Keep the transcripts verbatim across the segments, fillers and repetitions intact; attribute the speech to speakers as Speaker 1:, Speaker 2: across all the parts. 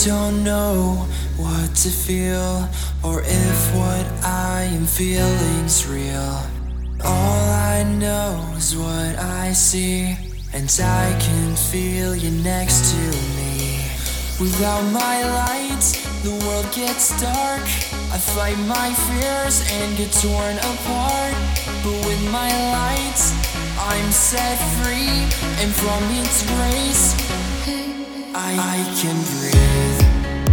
Speaker 1: don't know what to feel, or if what I am feeling's real. All I know is what I see, and I can feel you next to me. Without my light, the world gets dark. I fight my fears and get torn apart. But with my light, I'm set free, and from its grace, I, I can breathe.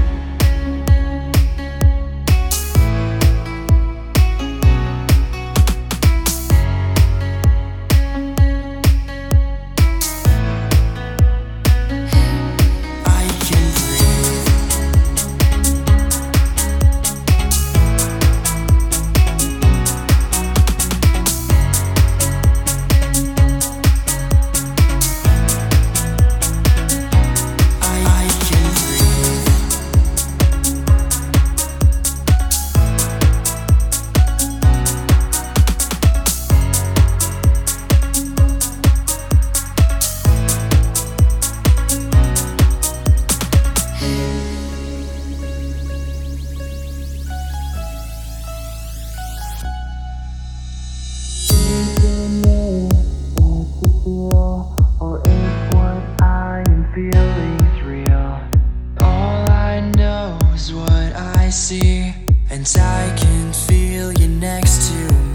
Speaker 1: Or if what I am feeling's real. All I know is what I see, and I can feel you next to me.